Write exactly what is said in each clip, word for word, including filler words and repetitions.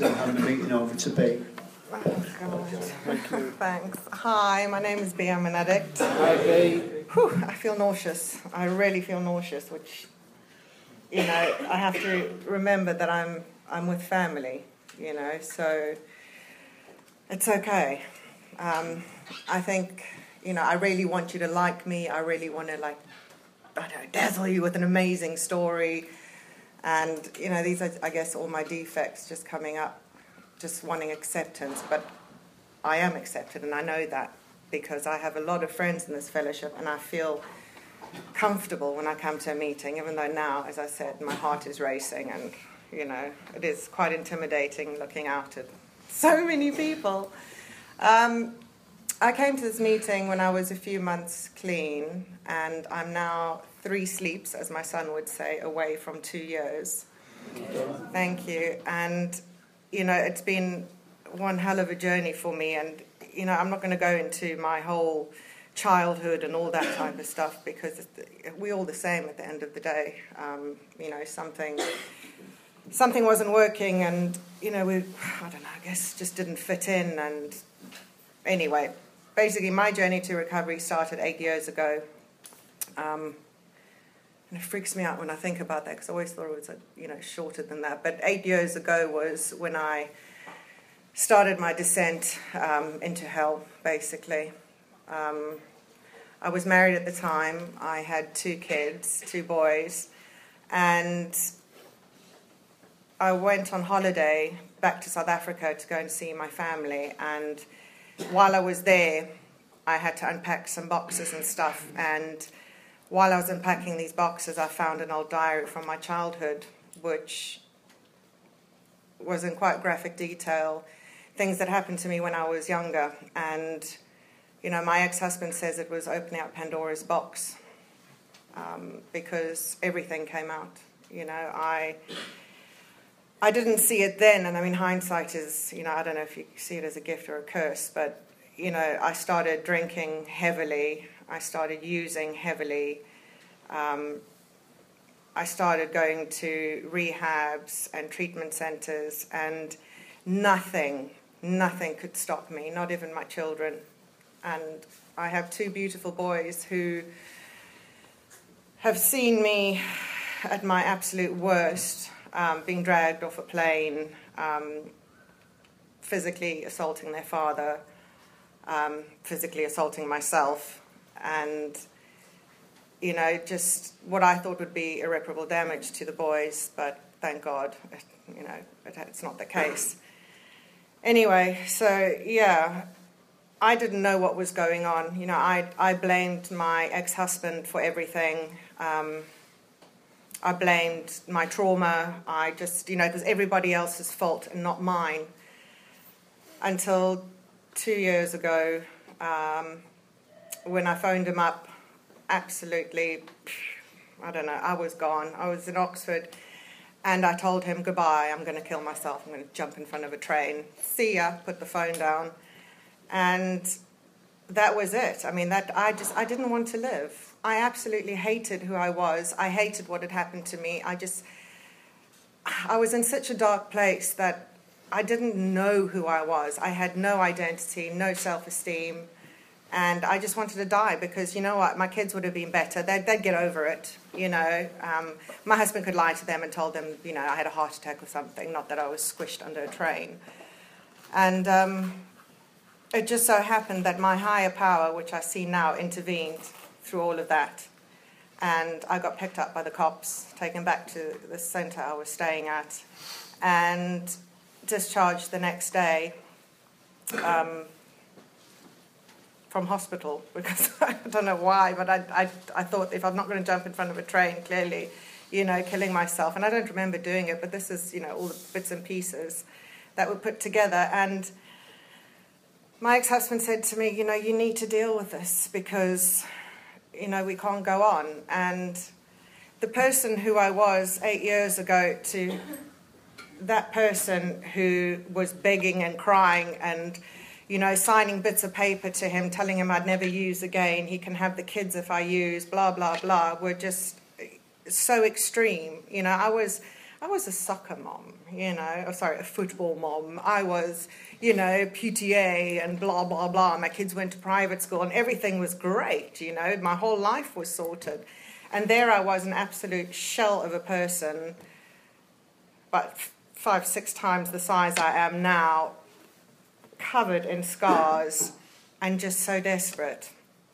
uh, having the meeting over to B. Oh, God. Thanks. Hi, my name is B. I'm an addict. Hi, B. Whew, I feel nauseous. I really feel nauseous, which, you know, I have to remember that I'm I'm with family, you know, so it's okay. Um, I think, you know, I really want you to like me. I really want to, like, I don't know, dazzle you with an amazing story. And, you know, these are, I guess, all my defects just coming up, just wanting acceptance. But I am accepted, and I know that because I have a lot of friends in this fellowship, and I feel comfortable when I come to a meeting, even though now, as I said, my heart is racing, and, you know, it is quite intimidating looking out at so many people. Um, I came to this meeting when I was a few months clean, and I'm now three sleeps, as my son would say, away from two years. Thank you. And, you know, it's been one hell of a journey for me, and, you know, I'm not going to go into my whole childhood and all that type of stuff, because we're all the same at the end of the day. Um, you know, something something wasn't working, and, you know, we, I don't know, I guess just didn't fit in. And anyway, basically my journey to recovery started eight years ago. Um, and it freaks me out when I think about that, because I always thought it was, you know, shorter than that. But eight years ago was when I started my descent um, into hell, basically. Um, I was married at the time. I had two kids, two boys, and I went on holiday back to South Africa to go and see my family. And while I was there, I had to unpack some boxes and stuff. And while I was unpacking these boxes, I found an old diary from my childhood, which was in quite graphic detail, things that happened to me when I was younger. And, you know, my ex-husband says it was opening up Pandora's box, um, because everything came out. You know, I I didn't see it then, and I mean, hindsight is, you know, I don't know if you see it as a gift or a curse, but, you know, I started drinking heavily. I started using heavily. Um, I started going to rehabs and treatment centers, and nothing, nothing could stop me, not even my children. And I have two beautiful boys who have seen me at my absolute worst, um, being dragged off a plane, um, physically assaulting their father, um, physically assaulting myself, and, you know, just what I thought would be irreparable damage to the boys, but thank God, it, you know, it, it's not the case. Anyway, so, yeah, I didn't know what was going on. You know, I I blamed my ex-husband for everything. Um, I blamed my trauma. I just, you know, it was everybody else's fault and not mine. Until two years ago, um, when I phoned him up, absolutely, I don't know, I was gone. I was in Oxford, and I told him, goodbye, I'm going to kill myself. I'm going to jump in front of a train. See ya, put the phone down. And that was it. I mean, that I just, I didn't want to live. I absolutely hated who I was. I hated what had happened to me. I just, I was in such a dark place that I didn't know who I was. I had no identity, no self-esteem, and I just wanted to die because, you know what, my kids would have been better. They'd, they'd get over it, you know. Um, my husband could lie to them and told them, you know, I had a heart attack or something, not that I was squished under a train. And um, it just so happened that my higher power, which I see now, intervened through all of that. And I got picked up by the cops, taken back to the centre I was staying at, and discharged the next day um, from hospital, because I don't know why, but I, I, I thought if I'm not going to jump in front of a train, clearly, you know, killing myself. And I don't remember doing it, but this is, you know, all the bits and pieces that were put together. And my ex-husband said to me, you know, you need to deal with this because, you know, we can't go on. And the person who I was eight years ago to that person who was begging and crying and, you know, signing bits of paper to him, telling him I'd never use again, he can have the kids if I use, blah, blah, blah, were just so extreme. You know, I was I was a soccer mom, you know, oh, sorry, a football mom. I was, you know, P T A and blah, blah, blah. My kids went to private school and everything was great, you know. My whole life was sorted. And there I was, an absolute shell of a person, but five, six times the size I am now, covered in scars and just so desperate.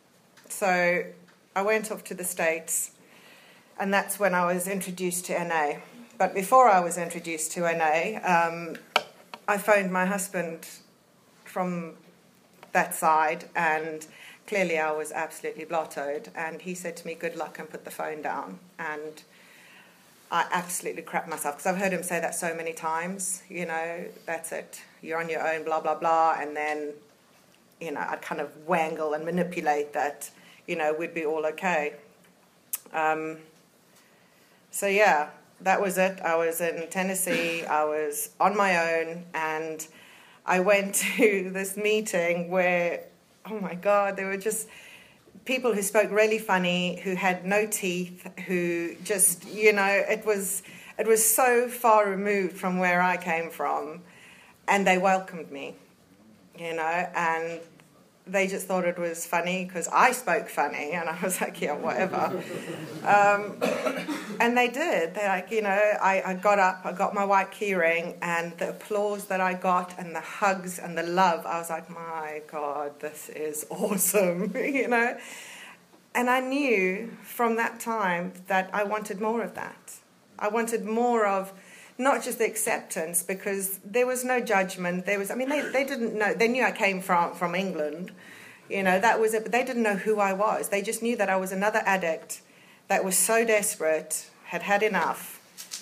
So I went off to the States, and that's when I was introduced to N A. But before I was introduced to N A, um, I phoned my husband from that side, and clearly I was absolutely blottoed. And he said to me, good luck, and put the phone down. And I absolutely crapped myself, because I've heard him say that so many times, you know, that's it, you're on your own, blah, blah, blah. And then, you know, I'd kind of wangle and manipulate that, you know, we'd be all okay. Um, so, yeah, that was it. I was in Tennessee. I was on my own, and I went to this meeting where, oh, my God, there were just people who spoke really funny, who had no teeth, who just, you know, it was it was so far removed from where I came from, and they welcomed me, you know, and they just thought it was funny because I spoke funny, and I was like, yeah, whatever. um, and they did. They're like, you know, I, I got up, I got my white keyring, and the applause that I got and the hugs and the love, I was like, my God, this is awesome, you know. And I knew from that time that I wanted more of that. I wanted more of not just the acceptance, because there was no judgment. There was, I mean, they, they didn't know. They knew I came from, from England. You know, that was it. But they didn't know who I was. They just knew that I was another addict that was so desperate, had had enough,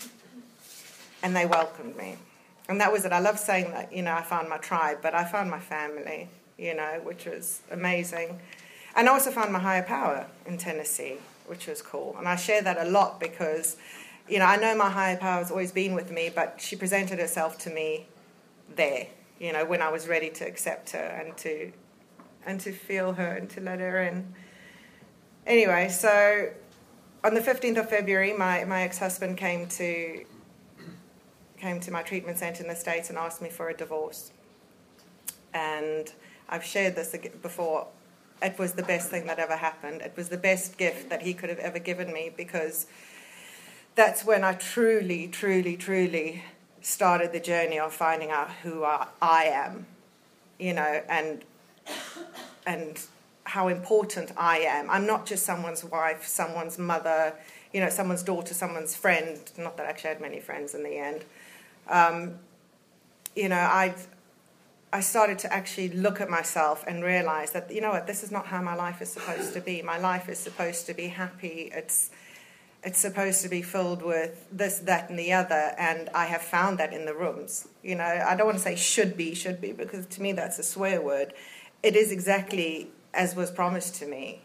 and they welcomed me. And that was it. I love saying that, you know, I found my tribe, but I found my family, you know, which was amazing. And I also found my higher power in Tennessee, which was cool. And I share that a lot because, you know, I know my higher power has always been with me, but she presented herself to me there, you know, when I was ready to accept her and to and to feel her and to let her in. Anyway, so on the fifteenth of February, my, my ex-husband came to came to my treatment centre in the States and asked me for a divorce. And I've shared this before. It was the best thing that ever happened. It was the best gift that he could have ever given me, because that's when I truly, truly, truly started the journey of finding out who I, I am, you know, and and how important I am. I'm not just someone's wife, someone's mother, you know, someone's daughter, someone's friend. Not that I actually had many friends in the end. Um, you know, I I started to actually look at myself and realize that, you know what, this is not how my life is supposed to be. My life is supposed to be happy. It's It's supposed to be filled with this, that, and the other, and I have found that in the rooms. You know, I don't want to say should be, should be, because to me that's a swear word. It is exactly as was promised to me.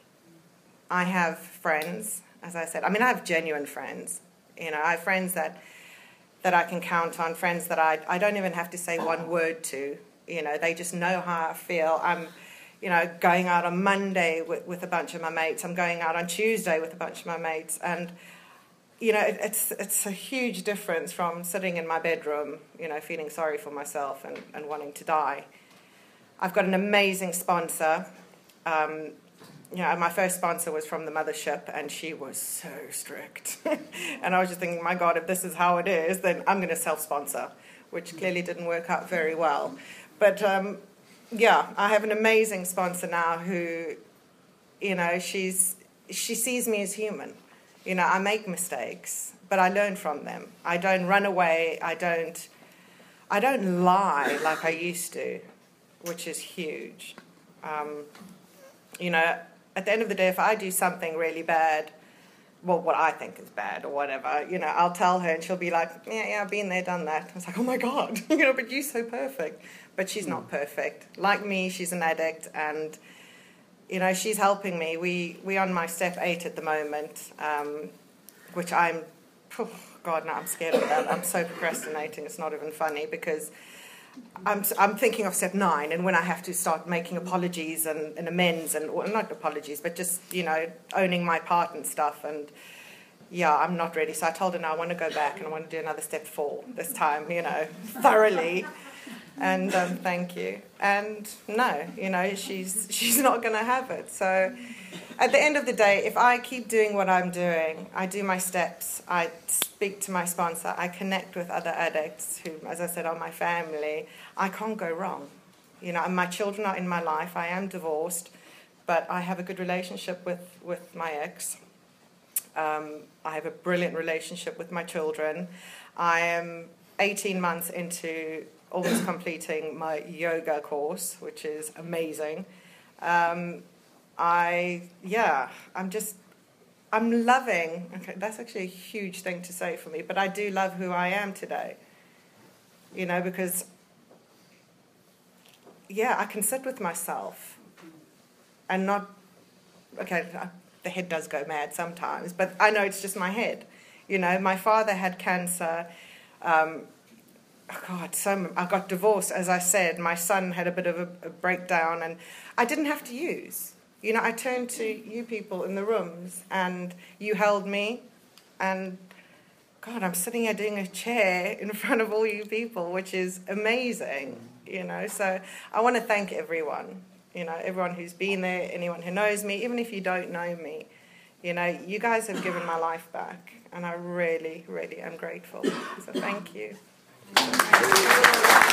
I have friends, as I said. I mean, I have genuine friends. You know, I have friends that that I can count on, friends that I, I don't even have to say one word to. You know, they just know how I feel. I'm, you know, going out on Monday with, with a bunch of my mates. I'm going out on Tuesday with a bunch of my mates. And, you know, it, it's it's a huge difference from sitting in my bedroom, you know, feeling sorry for myself and, and wanting to die. I've got an amazing sponsor. Um, you know, my first sponsor was from the mothership, and she was so strict. And I was just thinking, my God, if this is how it is, then I'm going to self-sponsor, which clearly didn't work out very well. But, um, yeah, I have an amazing sponsor now who, you know, she's she sees me as human. You know, I make mistakes, but I learn from them. I don't run away. I don't, I don't lie like I used to, which is huge. Um, you know, at the end of the day, if I do something really bad, well, what I think is bad or whatever, you know, I'll tell her and she'll be like, yeah, yeah, I've been there, done that. I was like, oh my God, you know, but you're so perfect. But she's not perfect. Like me, she's an addict, and, you know, she's helping me. We, we're on my step eight at the moment, um, which I'm, oh God, no, I'm scared of that. I'm so procrastinating, it's not even funny, because I'm I'm thinking of step nine, and when I have to start making apologies and, and amends, and well, not apologies, but just, you know, owning my part and stuff. And yeah, I'm not ready. So I told her, no, I want to go back and I want to do another step four this time, you know, thoroughly. And um, thank you. And no, you know, she's she's not going to have it. So at the end of the day, if I keep doing what I'm doing, I do my steps, I speak to my sponsor, I connect with other addicts who, as I said, are my family, I can't go wrong. You know, and my children are in my life. I am divorced, but I have a good relationship with, with my ex. Um, I have a brilliant relationship with my children. I am eighteen months into almost completing my yoga course, which is amazing. Um, I, yeah, I'm just, I'm loving, okay, that's actually a huge thing to say for me, but I do love who I am today. You know, because, yeah, I can sit with myself and not, okay, the head does go mad sometimes, but I know it's just my head. You know, my father had cancer. Um, oh God, so I got divorced, as I said. My son had a bit of a, a breakdown, and I didn't have to use. You know, I turned to you people in the rooms, and you held me, and God, I'm sitting here doing a chair in front of all you people, which is amazing. You know, so I want to thank everyone. You know, everyone who's been there, anyone who knows me, even if you don't know me. You know, you guys have given my life back, and I really, really am grateful. So thank you.